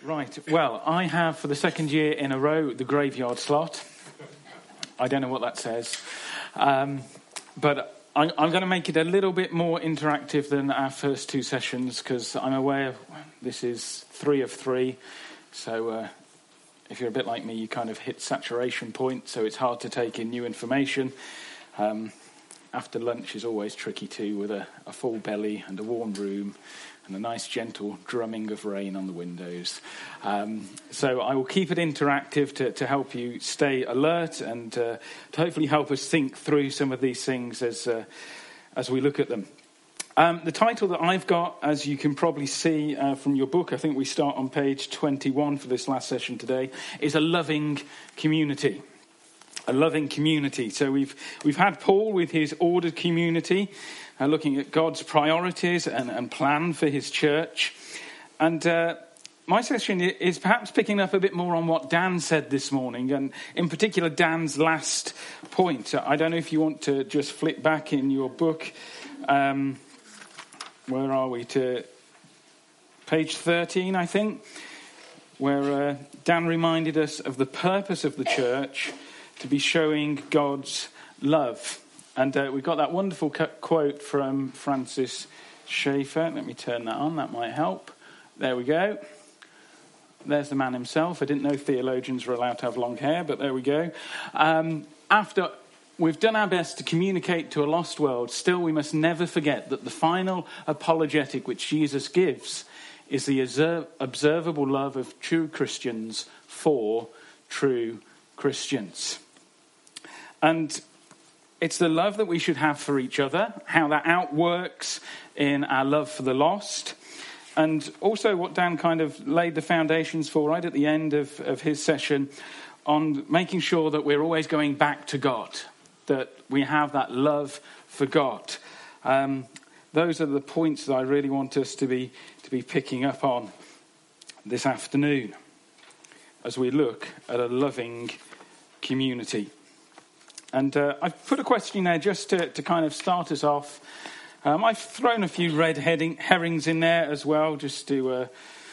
Right, well, I have for the second year in a row the graveyard slot. I don't know what that says. But I'm going to make it a little bit more interactive than our first two sessions because I'm aware this is 3 of 3. So if you're a bit like me, you kind of hit saturation point, so it's hard to take in new information. After lunch is always tricky too, with a full belly and a warm room and a nice gentle drumming of rain on the windows. So I will keep it interactive to help you stay alert and to hopefully help us think through some of these things as we look at them. The title that I've got, as you can probably see from your book, I think we start on page 21 for this last session today, is A Loving Community. A loving community. So we've had Paul with his ordered community, looking at God's priorities and plan for his church. And my session is perhaps picking up a bit more on what Dan said this morning, and in particular Dan's last point. I don't know if you want to just flip back in your book. Where are we? To page 13, I think, where Dan reminded us of the purpose of the church to be showing God's love. And we've got that wonderful quote from Francis Schaeffer. Let me turn that on, that might help. There we go. There's the man himself. I didn't know theologians were allowed to have long hair, but there we go. After we've done our best to communicate to a lost world, still we must never forget that the final apologetic which Jesus gives is the observable love of true Christians for true Christians. And it's the love that we should have for each other, how that outworks in our love for the lost, and also what Dan kind of laid the foundations for right at the end of his session on making sure that we're always going back to God, that we have that love for God. Those are the points that I really want us to be picking up on this afternoon as we look at a loving community. And I've put a question there just to kind of start us off. I've thrown a few red herrings in there as well, just to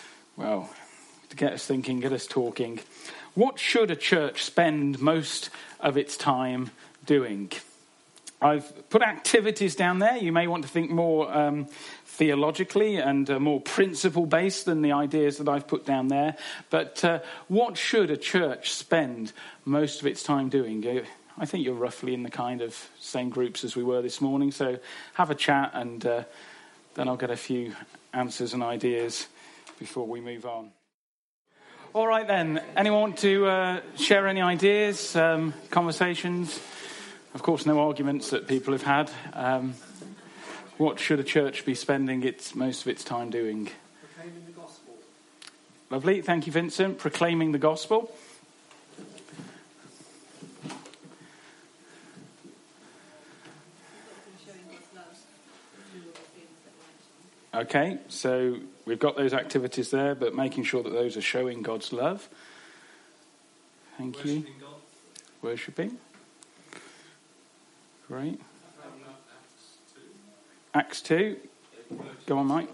get us thinking, get us talking. What should a church spend most of its time doing? I've put activities down there. You may want to think more theologically and more principle-based than the ideas that I've put down there. But what should a church spend most of its time doing? I think you're roughly in the kind of same groups as we were this morning. So have a chat and then I'll get a few answers and ideas before we move on. All right then. Anyone want to share any ideas, conversations? Of course, no arguments that people have had. What should a church be spending most of its time doing? Proclaiming the gospel. Lovely. Thank you, Vincent. Proclaiming the gospel. Okay, so we've got those activities there, but making sure that those are showing God's love. Thank you. God. Worshipping. Great. Acts 2. Go on, Mike.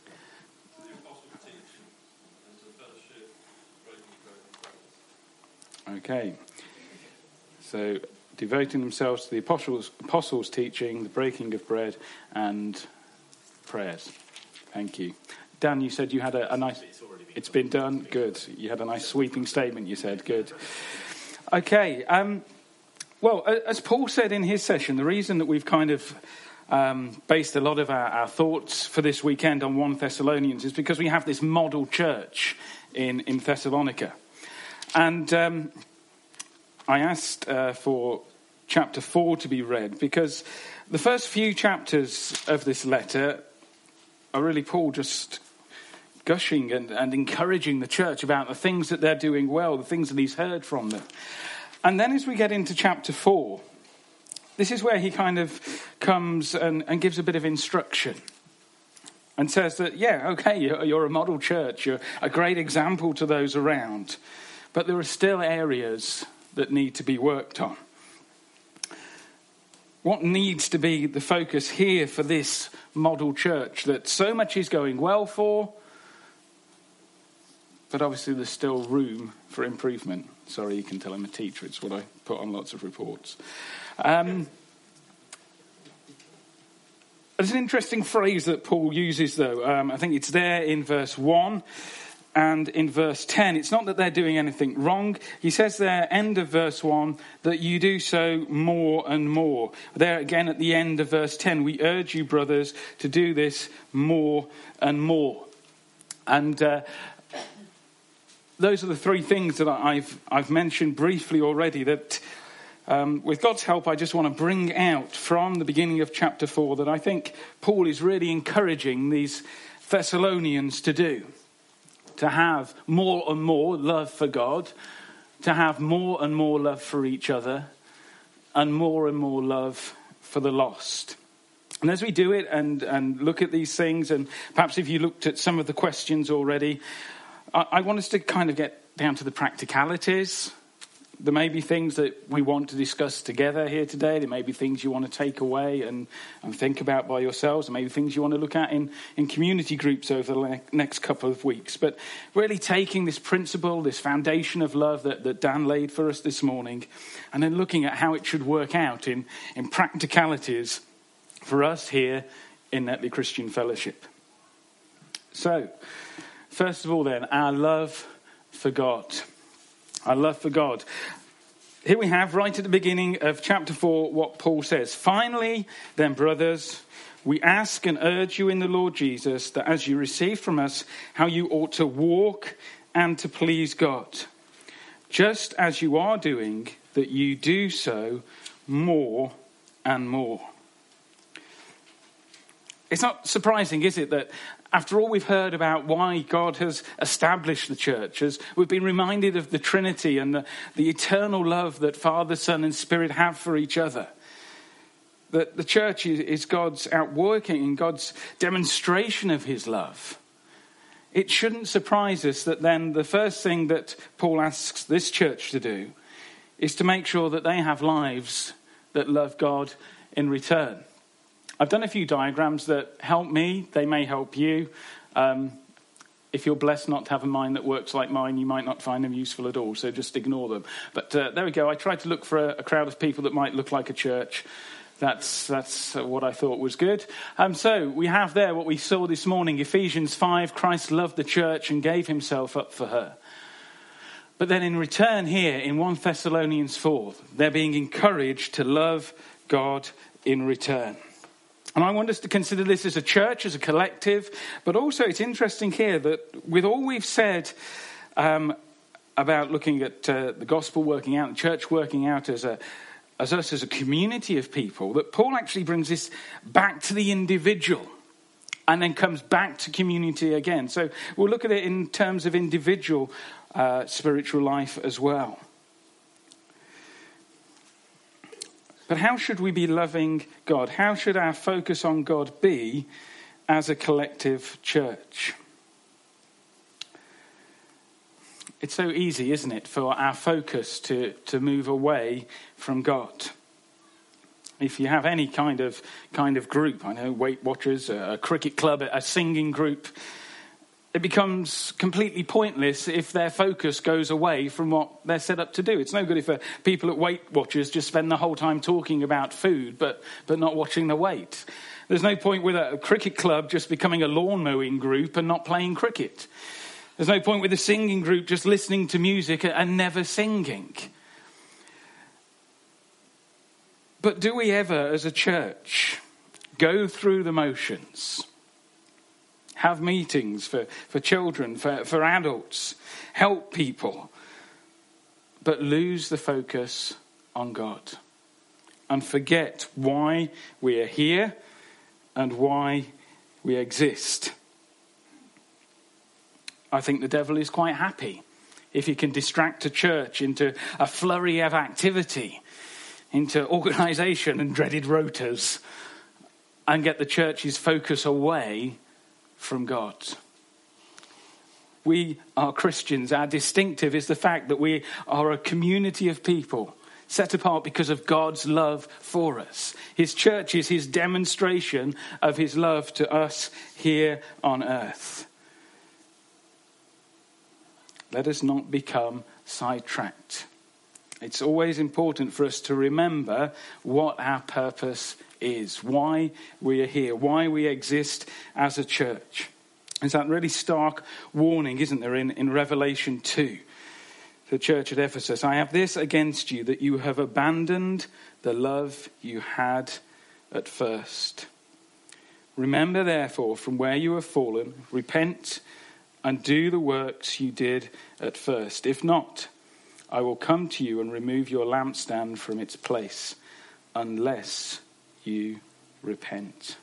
Okay. So, devoting themselves to the apostles' teaching, the breaking of bread, and prayers. Thank you. Dan, you said you had a nice... It's been done? Good. You had a nice sweeping statement, you said. Good. Okay. Well, as Paul said in his session, the reason that we've kind of based a lot of our thoughts for this weekend on 1 Thessalonians is because we have this model church in Thessalonica. And I asked for chapter 4 to be read because the first few chapters of this letter are really Paul just gushing and encouraging the church about the things that they're doing well, the things that he's heard from them. And then as we get into chapter 4, this is where he kind of comes and gives a bit of instruction and says that, yeah, okay, you're a model church, you're a great example to those around, but there are still areas that need to be worked on. What needs to be the focus here for this model church that so much is going well for, but obviously there's still room for improvement. Sorry, you can tell I'm a teacher. It's what I put on lots of reports. There's an interesting phrase that Paul uses, though. I think it's there in verse 1 and in verse 10. It's not that they're doing anything wrong. He says there, end of verse 1, that you do so more and more. There again at the end of verse 10, we urge you, brothers, to do this more and more. And those are the three things that I've mentioned briefly already, that with God's help, I just want to bring out from the beginning of chapter 4 that I think Paul is really encouraging these Thessalonians to do. To have more and more love for God, to have more and more love for each other, and more love for the lost. And as we do it and look at these things, and perhaps if you looked at some of the questions already, I want us to kind of get down to the practicalities. There may be things that we want to discuss together here today. There may be things you want to take away and think about by yourselves. There may be things you want to look at in community groups over the next couple of weeks. But really taking this principle, this foundation of love that Dan laid for us this morning, and then looking at how it should work out in practicalities for us here in Netley Christian Fellowship. So, first of all then, our love for God. Our love for God. Here we have, right at the beginning of chapter 4, what Paul says. Finally, then, brothers, we ask and urge you in the Lord Jesus that as you receive from us how you ought to walk and to please God, just as you are doing, that you do so more and more. It's not surprising, is it, that after all we've heard about why God has established the church, as we've been reminded of the Trinity and the eternal love that Father, Son and Spirit have for each other, that the church is God's outworking and God's demonstration of his love. It shouldn't surprise us that then the first thing that Paul asks this church to do is to make sure that they have lives that love God in return. I've done a few diagrams that help me. They may help you. If you're blessed not to have a mind that works like mine, you might not find them useful at all, so just ignore them. But there we go. I tried to look for a crowd of people that might look like a church. That's what I thought was good. So we have there what we saw this morning, Ephesians 5, Christ loved the church and gave himself up for her. But then in return here in 1 Thessalonians 4, they're being encouraged to love God in return. And I want us to consider this as a church, as a collective, but also it's interesting here that with all we've said about looking at the gospel working out, the church working out as us as a community of people, that Paul actually brings this back to the individual and then comes back to community again. So we'll look at it in terms of individual spiritual life as well. But how should we be loving God? How should our focus on God be as a collective church? It's so easy, isn't it, for our focus to move away from God. If you have any kind of group, I know Weight Watchers, a cricket club, a singing group, it becomes completely pointless if their focus goes away from what they're set up to do. It's no good if people at Weight Watchers just spend the whole time talking about food but not watching the weight. There's no point with a cricket club just becoming a lawn mowing group and not playing cricket. There's no point with a singing group just listening to music and never singing. But do we ever, as a church, go through the motions? Have meetings for children, for adults, help people, but lose the focus on God and forget why we are here and why we exist. I think the devil is quite happy if he can distract a church into a flurry of activity, into organisation and dreaded rotas, and get the church's focus away from God. We are Christians. Our distinctive is the fact that we are a community of people set apart because of God's love for us. His church is his demonstration of his love to us here on earth. let us not become sidetracked. It's always important for us to remember what our purpose is, why we are here, why we exist as a church. There's that really stark warning, isn't there, in Revelation 2, the church at Ephesus. I have this against you, that you have abandoned the love you had at first. Remember, therefore, from where you have fallen, repent and do the works you did at first. If not, I will come to you and remove your lampstand from its place, unless you repent.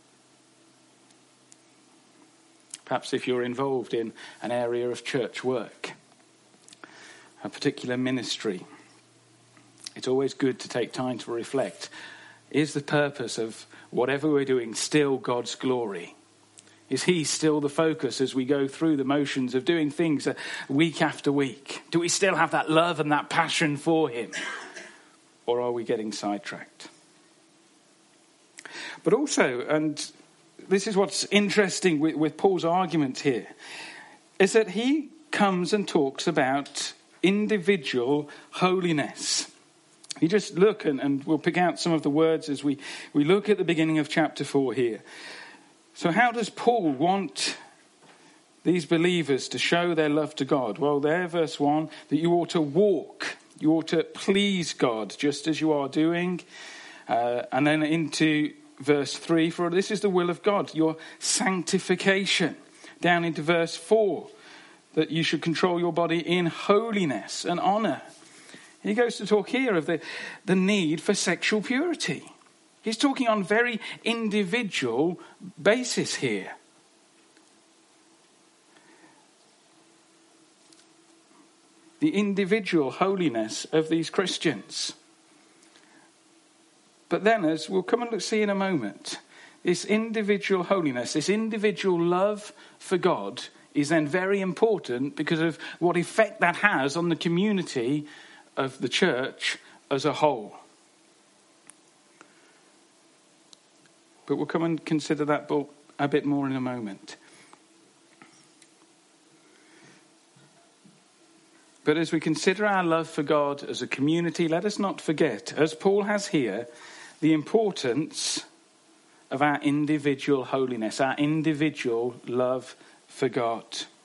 Perhaps if you're involved in an area of church work, a particular ministry, it's always good to take time to reflect. Is the purpose of whatever we're doing still God's glory? Is he still the focus as we go through the motions of doing things week after week? Do we still have that love and that passion for him? Or are we getting sidetracked? But also, and this is what's interesting with Paul's argument here, is that he comes and talks about individual holiness. You just look, and we'll pick out some of the words as we look at the beginning of chapter 4 here. So how does Paul want these believers to show their love to God? Well, there, verse 1, that you ought to walk, you ought to please God, just as you are doing. And then into verse 3, for this is the will of God, your sanctification. Down into verse 4, that you should control your body in holiness and honour. He goes to talk here of the need for sexual purity. He's talking on very individual basis here. The individual holiness of these Christians. But then, as we'll come and see in a moment, this individual holiness, this individual love for God is then very important because of what effect that has on the community of the church as a whole. But we'll come and consider that a bit more in a moment. But as we consider our love for God as a community, let us not forget, as Paul has here, the importance of our individual holiness, our individual love for God.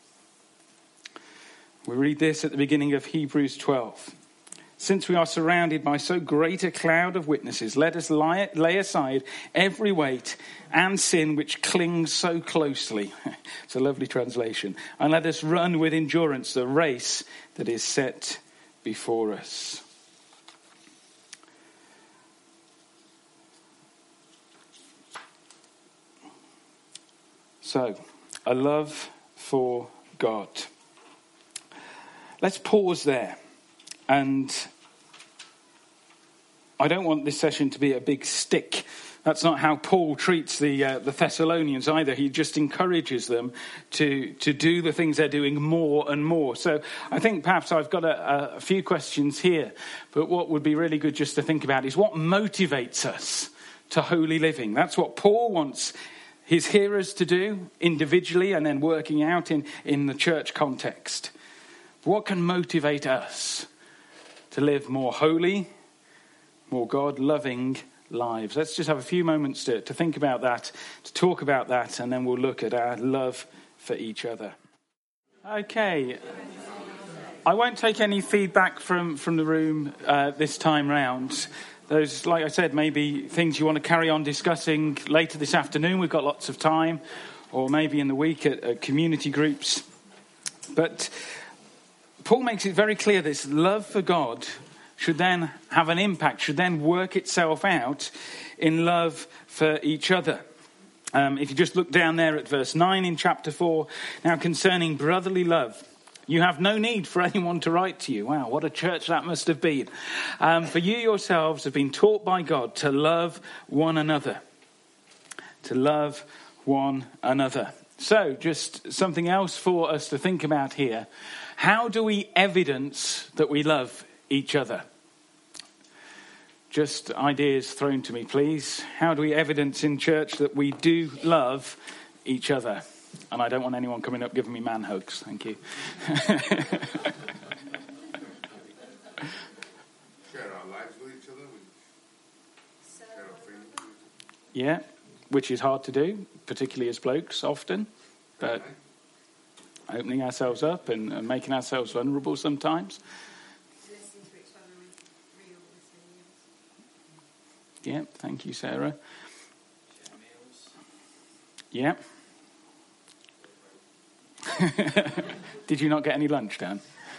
We read this at the beginning of Hebrews 12. Since we are surrounded by so great a cloud of witnesses, let us lay aside every weight and sin which clings so closely. It's a lovely translation. And let us run with endurance the race that is set before us. So, a love for God. Let's pause there. And I don't want this session to be a big stick. That's not how Paul treats the Thessalonians either. He just encourages them to do the things they're doing more and more. So I think perhaps I've got a few questions here. But what would be really good just to think about is what motivates us to holy living. That's what Paul wants his hearers to do individually and then working out in the church context. What can motivate us to live more holy, more God-loving lives? Let's just have a few moments to think about that, to talk about that, and then we'll look at our love for each other. Okay. I won't take any feedback from the room this time round. Those, like I said, maybe things you want to carry on discussing later this afternoon. We've got lots of time, or maybe in the week at community groups. But Paul makes it very clear this love for God should then have an impact, should then work itself out in love for each other. If you just look down there at verse 9 in chapter 4, now concerning brotherly love, you have no need for anyone to write to you. Wow, what a church that must have been. For you yourselves have been taught by God to love one another. To love one another. So, just something else for us to think about here. How do we evidence that we love each other? Just ideas thrown to me, please. How do we evidence in church that we do love each other? And I don't want anyone coming up giving me man hugs. Thank you. Share our lives with each other. Share our feelings with each other. Yeah, which is hard to do, particularly as blokes often. But opening ourselves up and making ourselves vulnerable sometimes. Listening to each other with real listening. Yeah, thank you, Sarah. Yeah. Did you not get any lunch, Dan?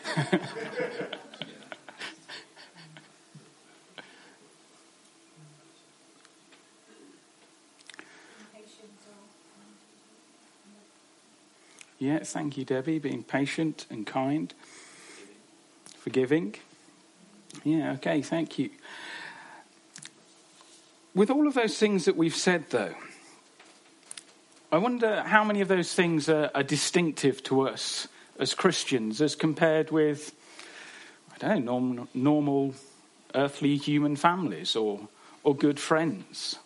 Yeah, thank you, Debbie. Being patient and kind. Forgiving. Yeah, okay, thank you. With all of those things that we've said, though, I wonder how many of those things are distinctive to us as Christians as compared with, I don't know, normal earthly human families or good friends.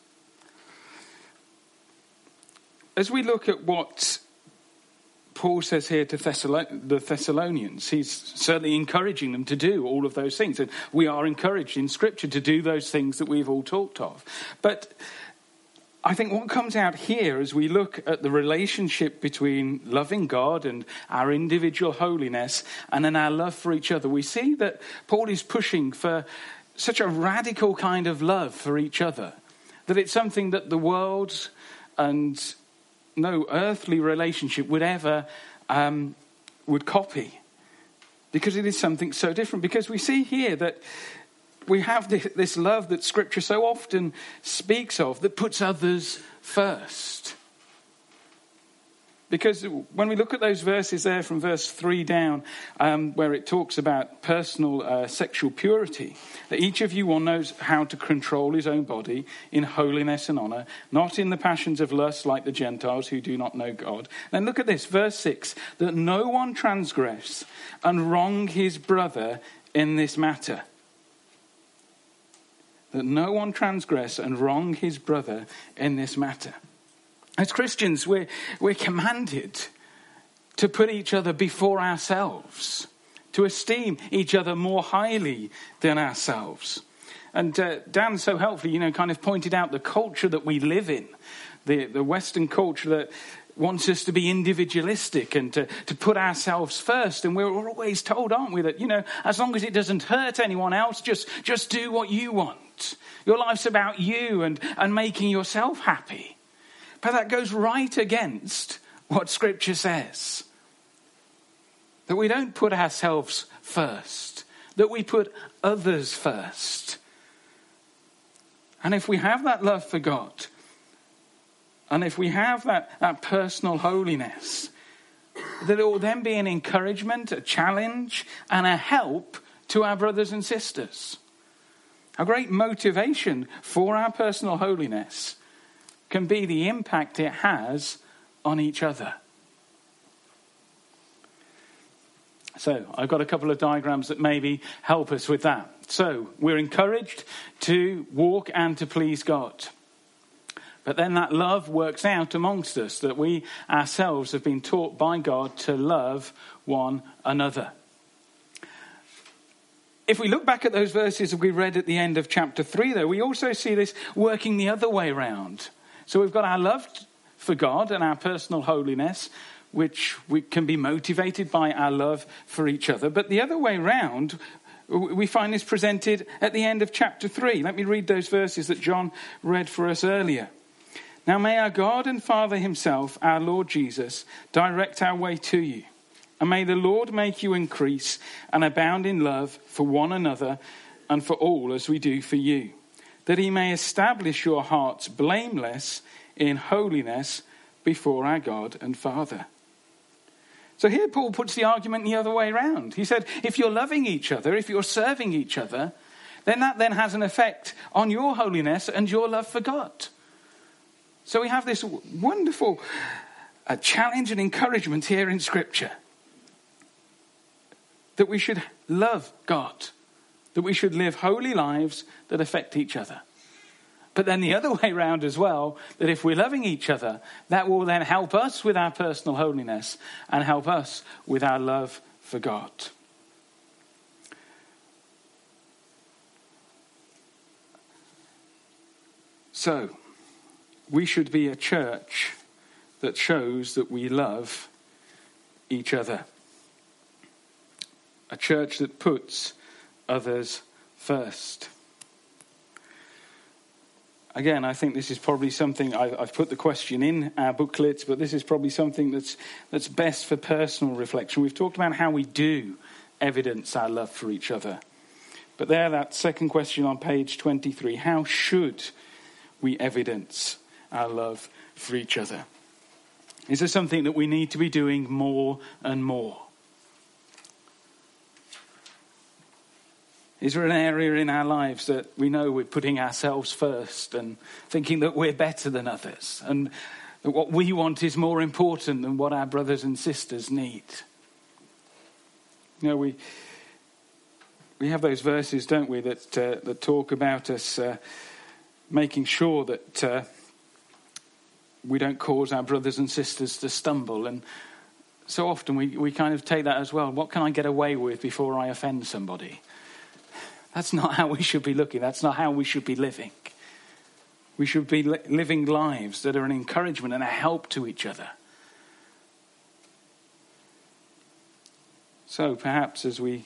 As we look at what Paul says here to the Thessalonians, he's certainly encouraging them to do all of those things. And we are encouraged in Scripture to do those things that we've all talked of. But I think what comes out here as we look at the relationship between loving God and our individual holiness and then our love for each other, we see that Paul is pushing for such a radical kind of love for each other, that it's something that the world and no earthly relationship would ever would copy, because it is something so different. Because we see here that we have this love that Scripture so often speaks of that puts others first. Because when we look at those verses there from verse 3 down, where it talks about personal sexual purity, that each of you will know how to control his own body in holiness and honour, not in the passions of lust like the Gentiles who do not know God. Then look at this, verse 6, that no one transgress and wrong his brother in this matter. That no one transgress and wrong his brother in this matter. As Christians, we're commanded to put each other before ourselves, to esteem each other more highly than ourselves. And Dan so helpfully, kind of pointed out the culture that we live in, the Western culture that wants us to be individualistic and to put ourselves first. And we're always told, aren't we, that, as long as it doesn't hurt anyone else, just do what you want. Your life's about you and making yourself happy. But that goes right against what Scripture says. That we don't put ourselves first. That we put others first. And if we have that love for God, and if we have that personal holiness, that it will then be an encouragement, a challenge, and a help to our brothers and sisters. A great motivation for our personal holiness can be the impact it has on each other. So I've got a couple of diagrams that maybe help us with that. So we're encouraged to walk and to please God. But then that love works out amongst us, that we ourselves have been taught by God to love one another. If we look back at those verses that we read at the end of chapter 3, though, we also see this working the other way around. So we've got our love for God and our personal holiness, which we can be motivated by our love for each other. But the other way round, we find this presented at the end of chapter 3. Let me read those verses that John read for us earlier. Now may our God and Father himself, our Lord Jesus, direct our way to you. And may the Lord make you increase and abound in love for one another and for all as we do for you, that he may establish your hearts blameless in holiness before our God and Father. So here Paul puts the argument the other way around. He said, if you're loving each other, if you're serving each other, then that then has an effect on your holiness and your love for God. So we have this wonderful challenge and encouragement here in Scripture. That we should love God. That we should live holy lives that affect each other. But then the other way round as well, that if we're loving each other, that will then help us with our personal holiness and help us with our love for God. So, we should be a church that shows that we love each other. A church that puts others first. Again, I think this is probably something, I've put the question in our booklets, but this is probably something that's best for personal reflection. We've talked about how we do evidence our love for each other. But there, that second question on page 23, how should we evidence our love for each other? Is there something that we need to be doing more and more? Is there an area in our lives that we know we're putting ourselves first and thinking that we're better than others and that what we want is more important than what our brothers and sisters need? You know, we have those verses, don't we, that talk about us making sure that we don't cause our brothers and sisters to stumble. And so often we kind of take that as well. What can I get away with before I offend somebody? That's not how we should be looking. That's not how we should be living. We should be living lives that are an encouragement and a help to each other. So perhaps as we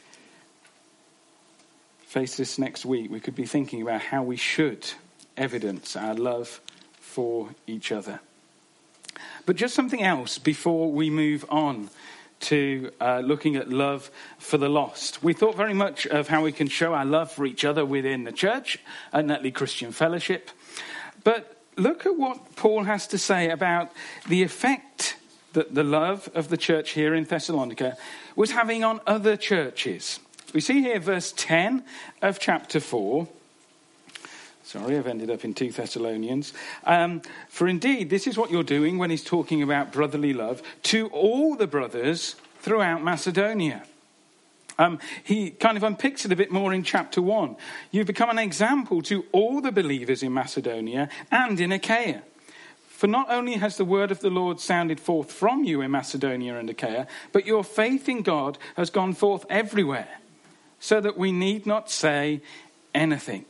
face this next week, we could be thinking about how we should evidence our love for each other. But just something else before we move on to looking at love for the lost. We thought very much of how we can show our love for each other within the church at Netley Christian Fellowship. But look at what Paul has to say about the effect that the love of the church here in Thessalonica was having on other churches. We see here verse 10 of chapter 4. Sorry, I've ended up in 2 Thessalonians. For indeed, this is what you're doing when he's talking about brotherly love to all the brothers throughout Macedonia. He kind of unpicks it a bit more in chapter 1. You've become an example to all the believers in Macedonia and in Achaia. For not only has the word of the Lord sounded forth from you in Macedonia and Achaia, but your faith in God has gone forth everywhere, so that we need not say anything.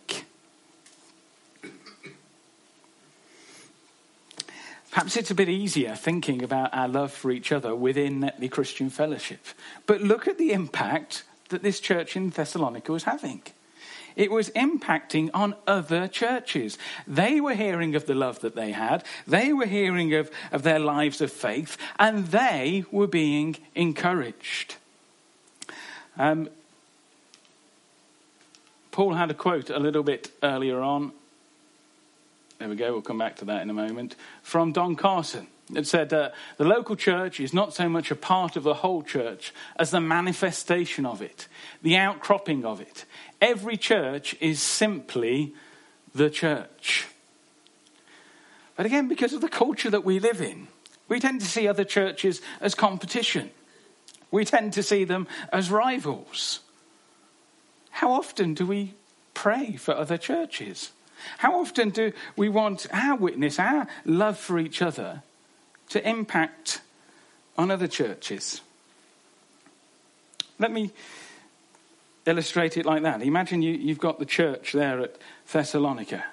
Perhaps it's a bit easier thinking about our love for each other within Netley Christian Fellowship. But look at the impact that this church in Thessalonica was having. It was impacting on other churches. They were hearing of the love that they had. They were hearing of their lives of faith. And they were being encouraged. Paul had a quote a little bit earlier on. There we go, we'll come back to that in a moment. From Don Carson. It said, the local church is not so much a part of the whole church as the manifestation of it, the outcropping of it. Every church is simply the church. But again, because of the culture that we live in, we tend to see other churches as competition. We tend to see them as rivals. How often do we pray for other churches? How often do we want our witness, our love for each other, to impact on other churches? Let me illustrate it like that. Imagine you've got the church there at Thessalonica.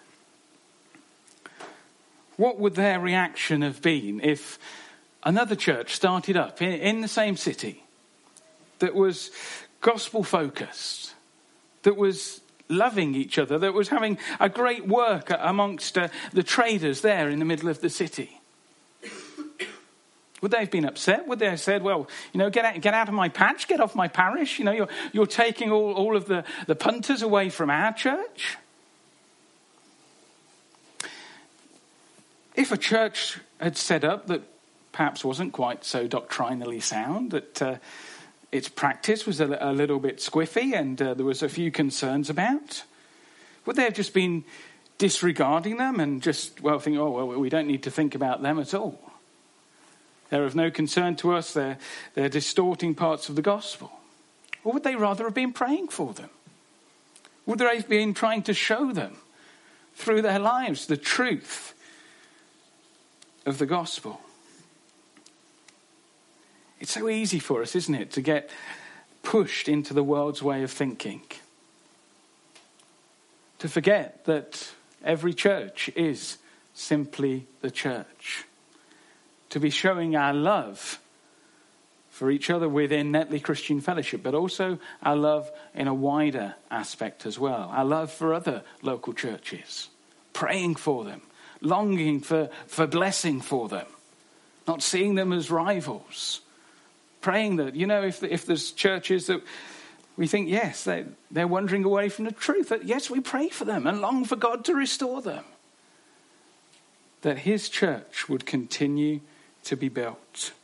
What would their reaction have been if another church started up in the same city that was gospel-focused, that was loving each other, that was having a great work amongst the traders there in the middle of the city? Would they have been upset? Would they have said, well, get out of my patch, get off my parish? You're taking all of the punters away from our church? If a church had set up that perhaps wasn't quite so doctrinally sound, that its practice was a little bit squiffy and there was a few concerns about, would they have just been disregarding them and just, think, we don't need to think about them at all? They're of no concern to us. They're distorting parts of the gospel. Or would they rather have been praying for them? Would they have been trying to show them through their lives the truth of the gospel. It's so easy for us, isn't it, to get pushed into the world's way of thinking. To forget that every church is simply the church. To be showing our love for each other within Netley Christian Fellowship, but also our love in a wider aspect as well. Our love for other local churches. Praying for them. Longing for blessing for them. Not seeing them as rivals. Praying that, if there's churches that we think, yes, they're wandering away from the truth, that yes, we pray for them and long for God to restore them. That his church would continue to be built.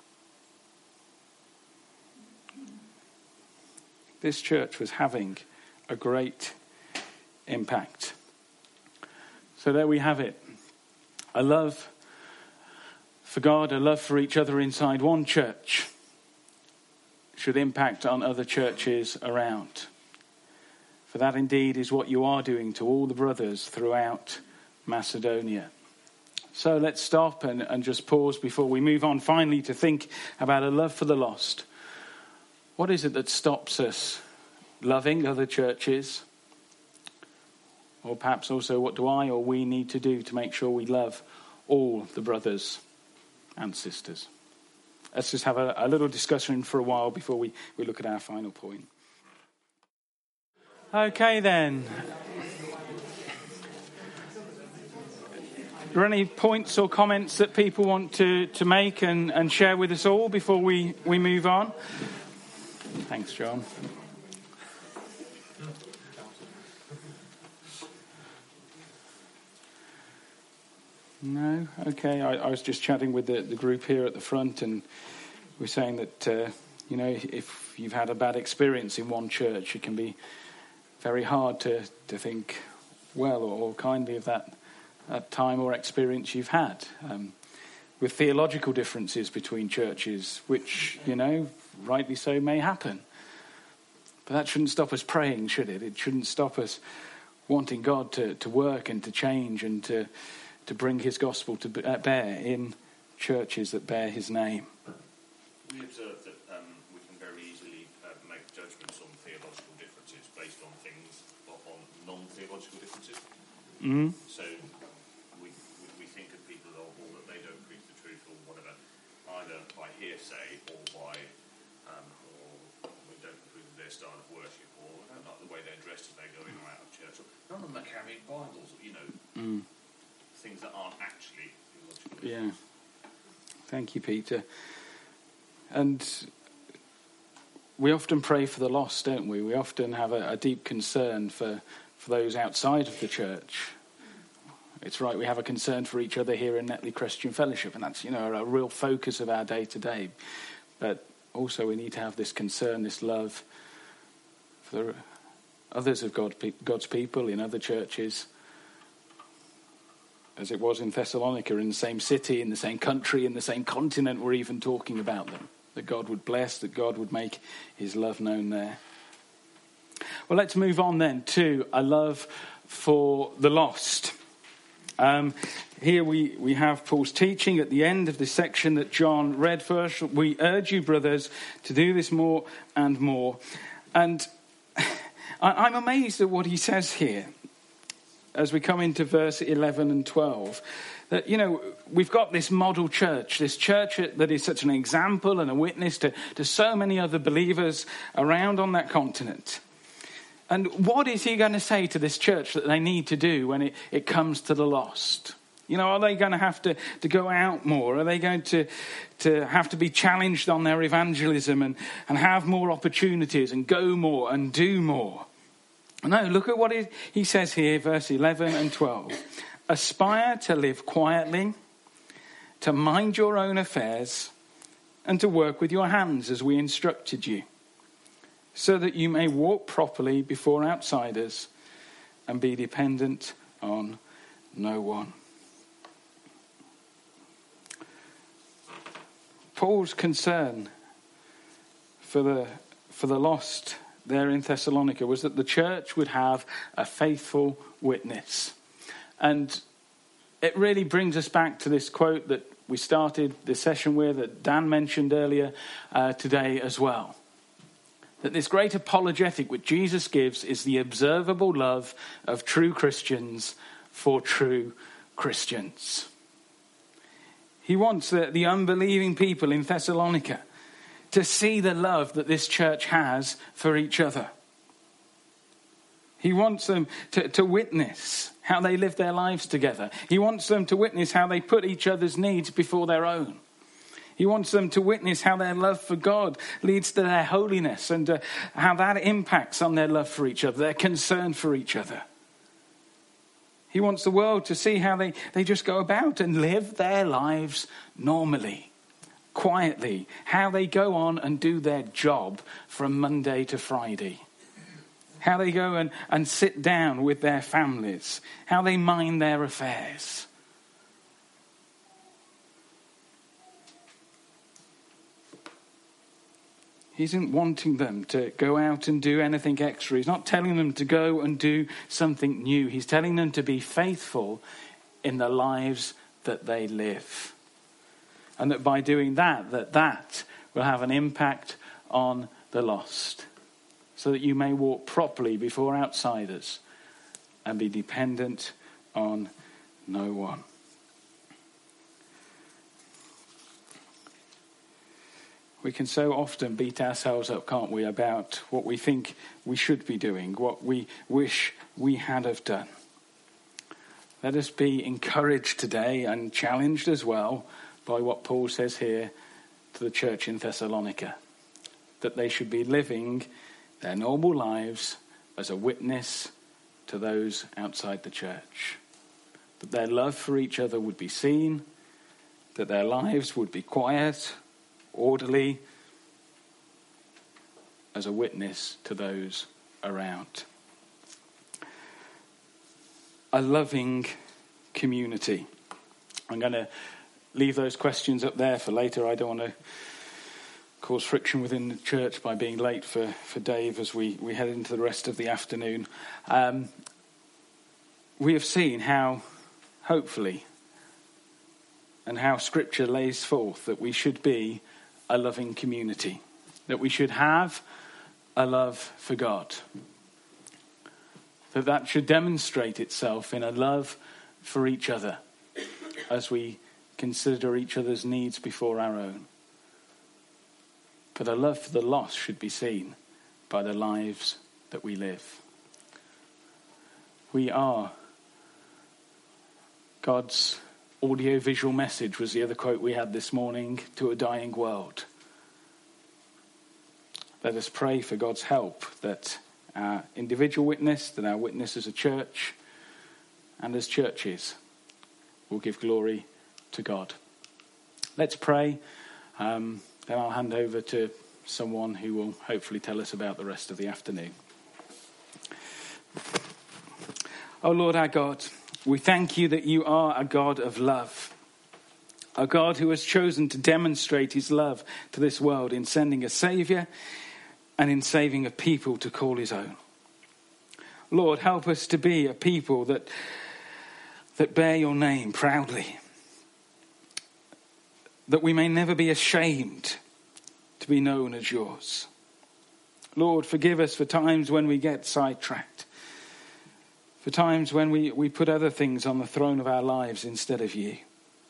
This church was having a great impact. So there we have it. A love for God, a love for each other inside one church should impact on other churches around. For that indeed is what you are doing to all the brothers throughout Macedonia. So let's stop and just pause before we move on finally to think about a love for the lost. What is it that stops us loving other churches? Or perhaps also what do I or we need to do to make sure we love all the brothers and sisters? Let's just have a little discussion for a while before we look at our final point. Okay then. Are there any points or comments that people want to make and share with us all before we move on? Thanks, John. No? Okay. I was just chatting with the group here at the front, and we're saying that, if you've had a bad experience in one church, it can be very hard to think well or kindly of that time or experience you've had. With theological differences between churches, which, rightly so may happen. But that shouldn't stop us praying, should it? It shouldn't stop us wanting God to work and to change and to bring his gospel to bear in churches that bear his name. We observe that we can very easily make judgments on theological differences based on things, on non-theological differences. Mm-hmm. So we think of people or that they don't preach the truth or whatever, either by hearsay or by or we don't approve of their style of worship, or I don't like the way they're dressed as they go in or out of church. Or none of them are carrying Bibles, things that aren't actually theological. Yeah. Thank you, Peter. And we often pray for the lost, don't we? We often have a deep concern for those outside of the church. It's right, we have a concern for each other here in Netley Christian Fellowship, and that's, a real focus of our day-to-day. But also we need to have this concern, this love for others of God's people in other churches, as it was in Thessalonica, in the same city, in the same country, in the same continent. We're even talking about them, that God would bless, that God would make his love known there. Well, let's move on then to a love for the lost. Here we have Paul's teaching at the end of this section that John read first. We urge you, brothers, to do this more and more. And I'm amazed at what he says here as we come into verse 11 and 12. That, we've got this model church, this church that is such an example and a witness to so many other believers around on that continent. And what is he going to say to this church that they need to do when it comes to the lost? Are they going to have to go out more? Are they going to have to be challenged on their evangelism and have more opportunities and go more and do more? No, look at what he says here, verse 11 and 12. Aspire to live quietly, to mind your own affairs, and to work with your hands as we instructed you, so that you may walk properly before outsiders and be dependent on no one. Paul's concern for the lost there in Thessalonica was that the church would have a faithful witness. And it really brings us back to this quote that we started the session with, that Dan mentioned earlier today as well. That this great apologetic which Jesus gives is the observable love of true Christians for true Christians. He wants the unbelieving people in Thessalonica to see the love that this church has for each other. He wants them to witness how they live their lives together. He wants them to witness how they put each other's needs before their own. He wants them to witness how their love for God leads to their holiness, and how that impacts on their love for each other, their concern for each other. He wants the world to see how they just go about and live their lives normally, quietly, how they go on and do their job from Monday to Friday. How they go and sit down with their families. How they mind their affairs. He isn't wanting them to go out and do anything extra. He's not telling them to go and do something new. He's telling them to be faithful in the lives that they live. And that by doing that will have an impact on the lost. So that you may walk properly before outsiders and be dependent on no one. We can so often beat ourselves up, can't we, about what we think we should be doing, what we wish we had have done. Let us be encouraged today and challenged as well by what Paul says here to the church in Thessalonica, that they should be living their normal lives as a witness to those outside the church. That their love for each other would be seen, that their lives would be quiet, orderly, as a witness to those around. A loving community. I'm going to leave those questions up there for later. I don't want to cause friction within the church by being late for Dave as we head into the rest of the afternoon. We have seen how, hopefully, and how Scripture lays forth that we should be a loving community, that we should have a love for God, that should demonstrate itself in a love for each other as we consider each other's needs before our own. But a love for the lost should be seen by the lives that we live. We are God's audio-visual message, was the other quote we had this morning, to a dying world. Let us pray for God's help, that our individual witness, that our witness as a church and as churches will give glory to God. Let's pray. Then I'll hand over to someone who will hopefully tell us about the rest of the afternoon. Oh Lord our God, we thank you that you are a God of love. A God who has chosen to demonstrate his love to this world in sending a Saviour and in saving a people to call his own. Lord, help us to be a people that bear your name proudly. That we may never be ashamed to be known as yours. Lord, forgive us for times when we get sidetracked. For times when we put other things on the throne of our lives instead of you.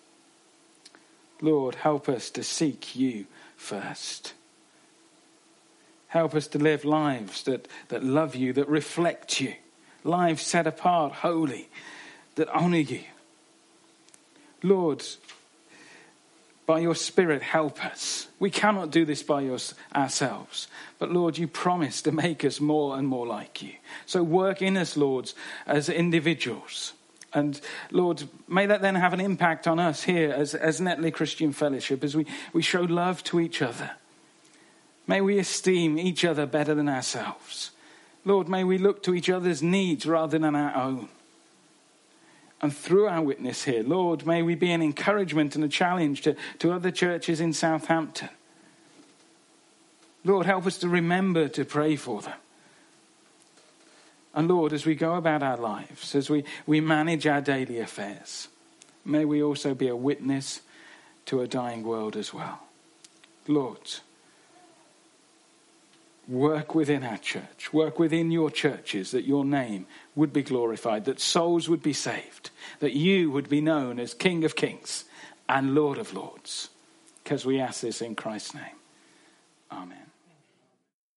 Lord, help us to seek you first. Help us to live lives that love you, that reflect you. Lives set apart, holy, that honour you. Lord, by your Spirit, help us. We cannot do this by ourselves. But Lord, you promise to make us more and more like you. So work in us, Lord, as individuals. And Lord, may that then have an impact on us here as Netley Christian Fellowship, as we show love to each other. May we esteem each other better than ourselves. Lord, may we look to each other's needs rather than our own. And through our witness here, Lord, may we be an encouragement and a challenge to other churches in Southampton. Lord, help us to remember to pray for them. And Lord, as we go about our lives, as we manage our daily affairs, may we also be a witness to a dying world as well. Lord, work within our church, work within your churches, that your name would be glorified, that souls would be saved, that you would be known as King of Kings and Lord of Lords. Because we ask this in Christ's name. Amen.